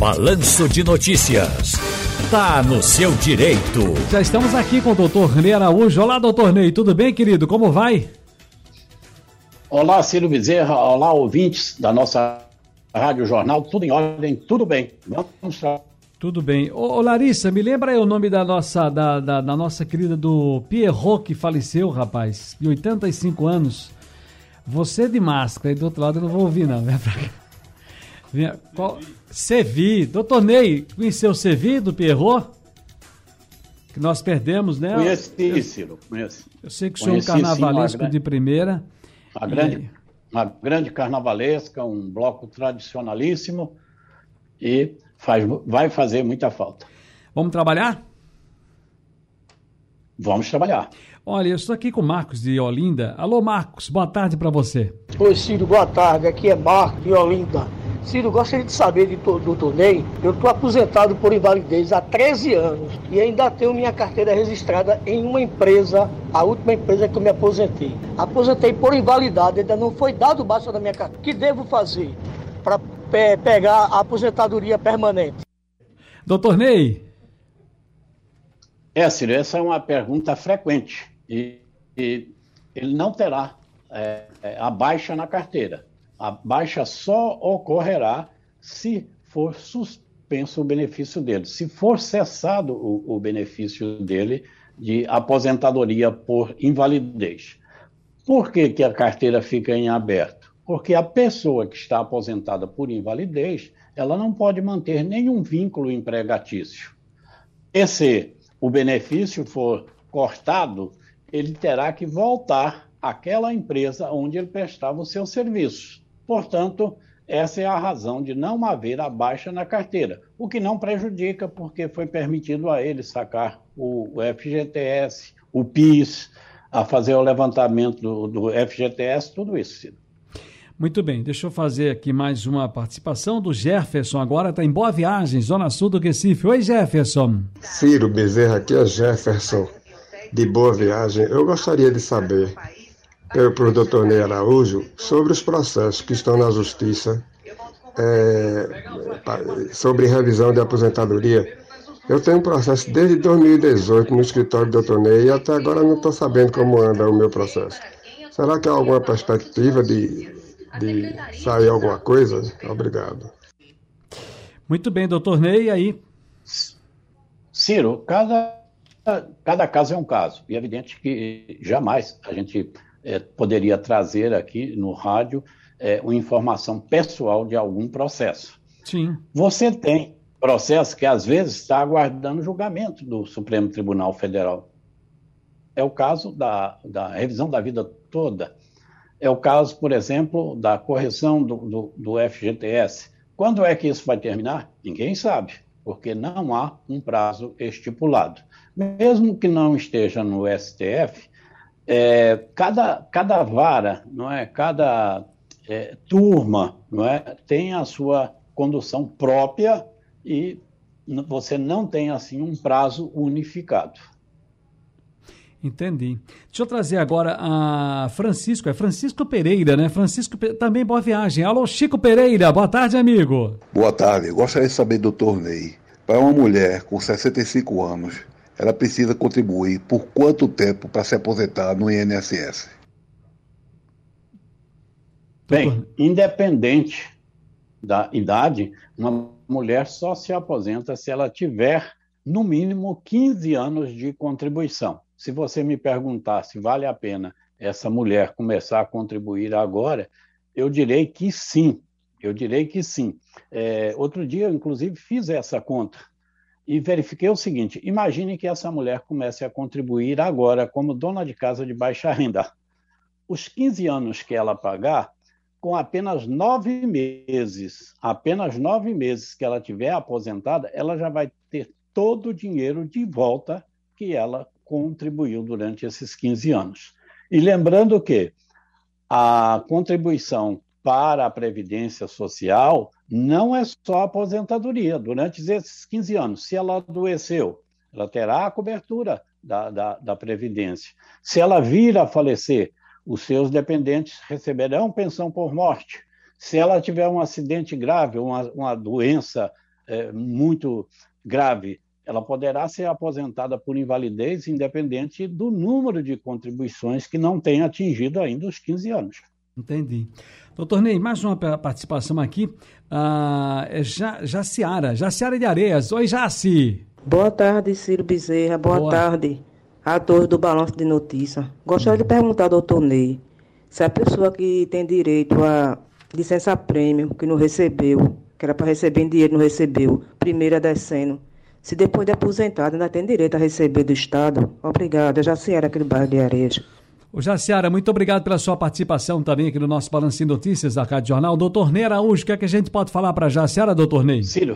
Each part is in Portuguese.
Balanço de Notícias. Tá no seu direito. Já estamos aqui com o doutor Ney Araújo. Olá, doutor Ney, tudo bem, querido? Como vai? Olá, Ciro Bezerra. Olá, ouvintes da nossa Rádio Jornal. Tudo em ordem, tudo bem. Vamos lá. Tudo bem. Ô, Larissa, me lembra aí o nome da nossa querida do Pierrot, que faleceu, rapaz, de 85 anos. Você de máscara, e do outro lado eu não vou ouvir, não. Vem pra cá. Sevi. Doutor Ney, conheceu o Sevi do Pierrot? Que nós perdemos, né? Conheci, Ciro, conheço. Eu sei que o senhor é um carnavalesco de primeira. Uma grande carnavalesca, um bloco tradicionalíssimo e vai fazer muita falta. Vamos trabalhar? Vamos trabalhar. Olha, eu estou aqui com o Marcos de Olinda. Alô, Marcos, boa tarde para você. Oi, Ciro, boa tarde. Aqui é Marcos de Olinda. Ciro, gostaria de saber do Ney. Eu estou aposentado por invalidez há 13 anos e ainda tenho minha carteira registrada em uma empresa, a última empresa que eu me aposentei. Aposentei por invalidade, ainda não foi dado baixa da minha carteira. O que devo fazer para pegar a aposentadoria permanente? Doutor Ney. Ciro, essa é uma pergunta frequente e ele não terá a baixa na carteira. A baixa só ocorrerá se for suspenso o benefício dele, se for cessado o benefício dele de aposentadoria por invalidez. Por que a carteira fica em aberto? Porque a pessoa que está aposentada por invalidez, ela não pode manter nenhum vínculo empregatício. E se o benefício for cortado, ele terá que voltar àquela empresa onde ele prestava os seus serviços. Portanto, essa é a razão de não haver a baixa na carteira, o que não prejudica, porque foi permitido a ele sacar o FGTS, o PIS, a fazer o levantamento do FGTS, tudo isso, Ciro. Muito bem, deixa eu fazer aqui mais uma participação do Jefferson, agora está em Boa Viagem, Zona Sul do Recife. Oi, Jefferson. Ciro Bezerra, aqui é Jefferson, de Boa Viagem. Eu gostaria de saber, para o doutor Ney Araújo, sobre os processos que estão na Justiça sobre revisão de aposentadoria. Eu tenho um processo desde 2018 no escritório do doutor Ney e até agora não estou sabendo como anda o meu processo. Será que há alguma perspectiva de sair alguma coisa? Obrigado. Muito bem, doutor Ney, aí? Ciro, cada caso é um caso. E é evidente que jamais a gente poderia trazer aqui no rádio uma informação pessoal de algum processo. Sim. Você tem processo que às vezes está aguardando julgamento do Supremo Tribunal Federal. É o caso da revisão da vida toda. É o caso, por exemplo, da correção do FGTS. Quando é que isso vai terminar? Ninguém sabe, porque não há um prazo estipulado. Mesmo que não esteja no STF, cada vara, não é? Cada turma, não é? Tem a sua condução própria e você não tem, assim, um prazo unificado. Entendi. Deixa eu trazer agora a Francisco, é Francisco Pereira, né? Francisco, também Boa Viagem. Alô, Chico Pereira, boa tarde, amigo. Boa tarde, gostaria de saber, doutor Ney, para uma mulher com 65 anos, ela precisa contribuir por quanto tempo para se aposentar no INSS? Bem, independente da idade, uma mulher só se aposenta se ela tiver, no mínimo, 15 anos de contribuição. Se você me perguntar se vale a pena essa mulher começar a contribuir agora, eu direi que sim. Outro dia, eu, inclusive, fiz essa conta e verifiquei o seguinte: imagine que essa mulher comece a contribuir agora como dona de casa de baixa renda. Os 15 anos que ela pagar, com apenas 9 meses que ela tiver aposentada, ela já vai ter todo o dinheiro de volta que ela contribuiu durante esses 15 anos. E lembrando que a contribuição para a Previdência Social não é só a aposentadoria. Durante esses 15 anos, se ela adoeceu, ela terá a cobertura da Previdência. Se ela vir a falecer, os seus dependentes receberão pensão por morte. Se ela tiver um acidente grave, uma doença muito grave, ela poderá ser aposentada por invalidez independente do número de contribuições que não tenha atingido ainda os 15 anos. Entendi. Doutor Ney, mais uma participação aqui. Jaciara de Areias. Oi, Jaci. Boa tarde, Ciro Bezerra. Boa tarde a todos do Balanço de Notícias. Gostaria de perguntar ao doutor Ney se a pessoa que tem direito a licença-prêmio, que não recebeu, que era para receber em dinheiro, não recebeu, primeira descendo, se depois de aposentado ainda tem direito a receber do Estado. Obrigada. Jaciara, aqui do bairro de Areias. Ô Jaciara, muito obrigado pela sua participação também aqui no nosso Balanço de Notícias da Rádio Jornal. Doutor Ney Araújo, o que é que a gente pode falar para a Jaciara, doutor Ney? Ciro,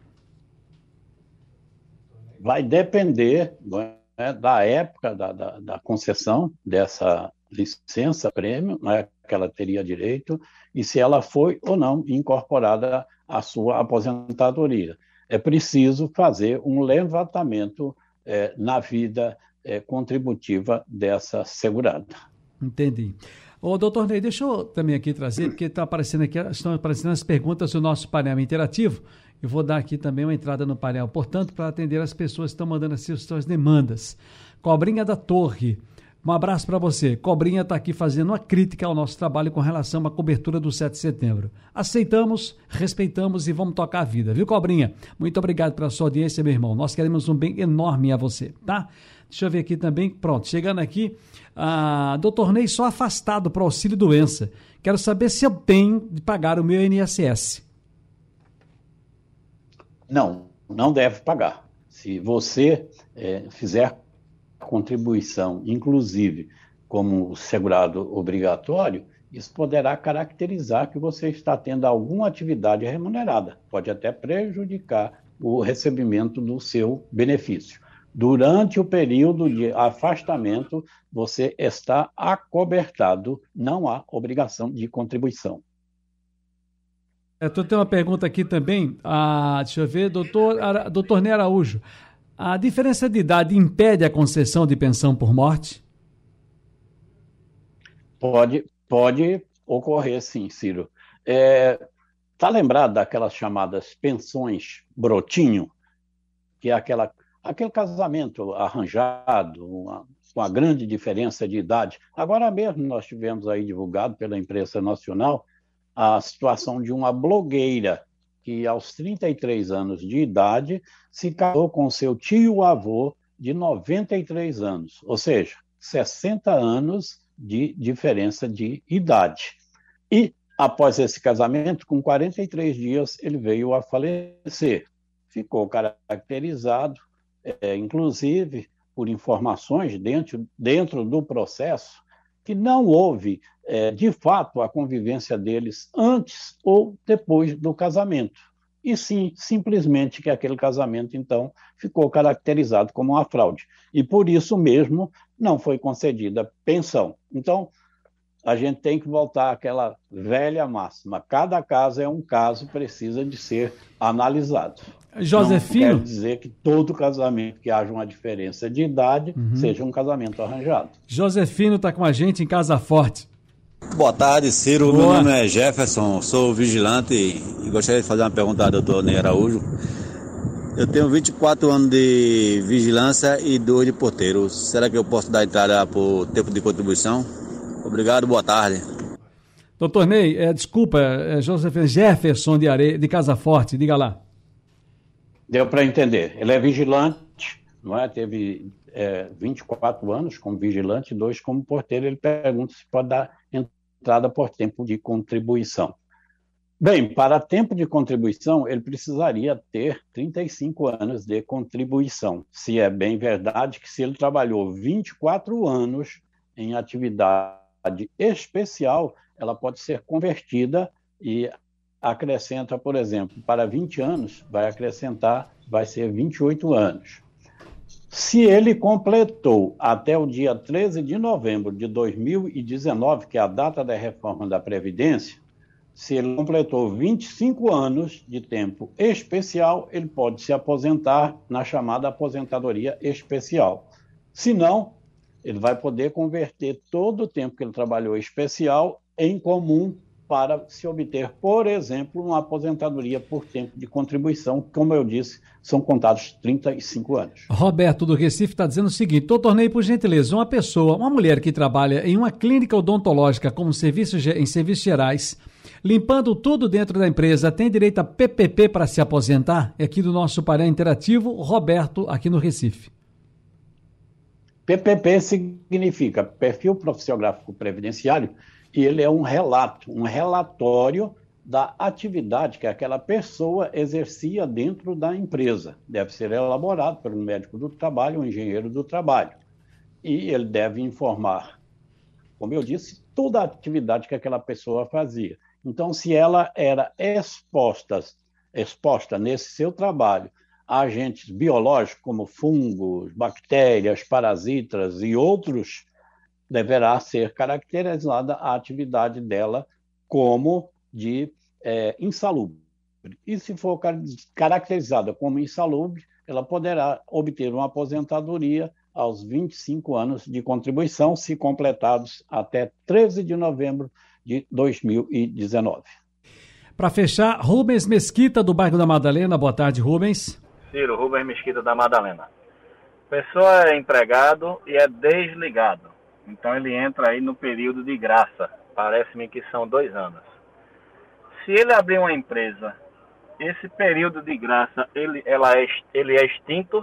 vai depender, né, da época da concessão dessa licença-prêmio, né, que ela teria direito, e se ela foi ou não incorporada à sua aposentadoria. É preciso fazer um levantamento na vida contributiva dessa segurada. Entendi. Ô, doutor Ney, deixa eu também aqui trazer, porque estão aparecendo as perguntas do nosso painel interativo. Eu vou dar aqui também uma entrada no painel, portanto, para atender as pessoas que estão mandando as suas demandas. Cobrinha da Torre, um abraço para você. Cobrinha está aqui fazendo uma crítica ao nosso trabalho com relação à cobertura do 7 de setembro. Aceitamos, respeitamos e vamos tocar a vida, viu, Cobrinha? Muito obrigado pela sua audiência, meu irmão. Nós queremos um bem enorme a você, tá? Deixa eu ver aqui também, pronto, chegando aqui, doutor Ney, só afastado para o auxílio-doença. Quero saber se eu tenho de pagar o meu INSS. Não deve pagar. Se você fizer contribuição, inclusive como segurado obrigatório, isso poderá caracterizar que você está tendo alguma atividade remunerada. Pode até prejudicar o recebimento do seu benefício. Durante o período de afastamento, você está acobertado, não há obrigação de contribuição. Tu tem uma pergunta aqui também, deixa eu ver, doutor Ney Araújo, a diferença de idade impede a concessão de pensão por morte? Pode ocorrer, sim, Ciro. Tá lembrado daquelas chamadas pensões brotinho, que é aquele casamento arranjado, com a grande diferença de idade. Agora mesmo nós tivemos aí divulgado pela imprensa nacional a situação de uma blogueira que aos 33 anos de idade se casou com seu tio-avô de 93 anos, ou seja, 60 anos de diferença de idade. E após esse casamento, com 43 dias, ele veio a falecer. Ficou caracterizado, inclusive, por informações dentro do processo, que não houve, de fato, a convivência deles antes ou depois do casamento. E sim, simplesmente que aquele casamento, então, ficou caracterizado como uma fraude. E por isso mesmo não foi concedida pensão. Então, a gente tem que voltar àquela velha máxima. Cada caso é um caso, precisa de ser analisado. Josefino? Não quer dizer que todo casamento que haja uma diferença de idade seja um casamento arranjado. Josefino está com a gente em Casa Forte. Boa tarde, Ciro. Boa. Meu nome é Jefferson, sou vigilante e gostaria de fazer uma pergunta ao doutor Ney Araújo. Eu tenho 24 anos de vigilância e 2 de porteiro. Será que eu posso dar entrada por tempo de contribuição? Obrigado, boa tarde. Doutor Ney, Jefferson de Casa Forte, diga lá. Deu para entender. Ele é vigilante, não é? Teve 24 anos como vigilante, 2 como porteiro. Ele pergunta se pode dar entrada por tempo de contribuição. Bem, para tempo de contribuição, ele precisaria ter 35 anos de contribuição. Se é bem verdade que se ele trabalhou 24 anos em atividade especial, ela pode ser convertida e acrescenta, por exemplo, para 20 anos, vai ser 28 anos. Se ele completou até o dia 13 de novembro de 2019, que é a data da reforma da Previdência, se ele completou 25 anos de tempo especial, ele pode se aposentar na chamada aposentadoria especial. Se não, ele vai poder converter todo o tempo que ele trabalhou especial em comum para se obter, por exemplo, uma aposentadoria por tempo de contribuição. Como eu disse, são contados 35 anos. Roberto do Recife está dizendo o seguinte: doutor Ney, por gentileza, uma mulher que trabalha em uma clínica odontológica como em serviços gerais, limpando tudo dentro da empresa, tem direito a PPP para se aposentar? É aqui do nosso painel interativo, Roberto, aqui no Recife. PPP significa Perfil Profissiográfico Previdenciário, e ele é um relatório da atividade que aquela pessoa exercia dentro da empresa. Deve ser elaborado por um médico do trabalho, um engenheiro do trabalho. E ele deve informar, como eu disse, toda a atividade que aquela pessoa fazia. Então, se ela era exposta nesse seu trabalho a agentes biológicos, como fungos, bactérias, parasitas e outros, deverá ser caracterizada a atividade dela como de insalubre. E se for caracterizada como insalubre, ela poderá obter uma aposentadoria aos 25 anos de contribuição, se completados até 13 de novembro de 2019. Para fechar, Rubens Mesquita, do bairro da Madalena. Boa tarde, Rubens. Ciro, Rubens Mesquita, da Madalena. A pessoa é empregado e é desligado. Então ele entra aí no período de graça. Parece-me que são 2 anos. Se ele abrir uma empresa, esse período de graça, ele é extinto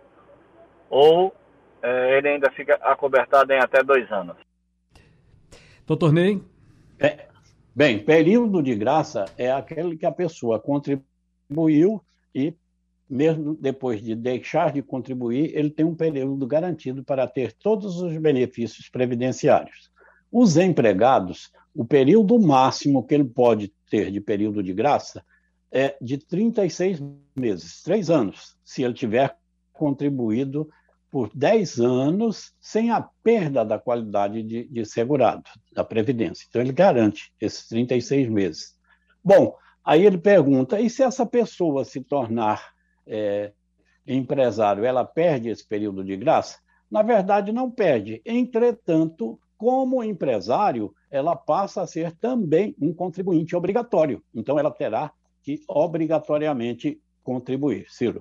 ou ele ainda fica acobertado em até 2 anos? Doutor Ney? Bem, período de graça é aquele que a pessoa contribuiu e, mesmo depois de deixar de contribuir, ele tem um período garantido para ter todos os benefícios previdenciários. Os empregados, o período máximo que ele pode ter de período de graça é de 36 meses, 3 anos, se ele tiver contribuído por 10 anos sem a perda da qualidade de segurado, da Previdência. Então, ele garante esses 36 meses. Bom, aí ele pergunta, e se essa pessoa se tornar empresário, ela perde esse período de graça? Na verdade, não perde. Entretanto, como empresário, ela passa a ser também um contribuinte obrigatório. Então, ela terá que obrigatoriamente contribuir. Ciro.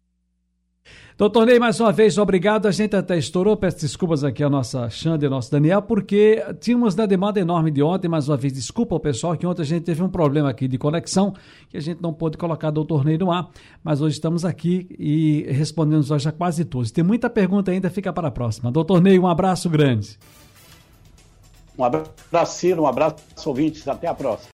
Doutor Ney, mais uma vez, obrigado. A gente até estourou, peço desculpas aqui a nossa Xande e ao nosso Daniel, porque tínhamos uma demanda enorme de ontem. Mais uma vez, desculpa ao pessoal que ontem a gente teve um problema aqui de conexão, que a gente não pôde colocar doutor Ney no ar, mas hoje estamos aqui e respondemos hoje a quase todos. Tem muita pergunta ainda, fica para a próxima. Doutor Ney, um abraço grande. Um abraço, Ciro, um abraço, ouvintes, até a próxima.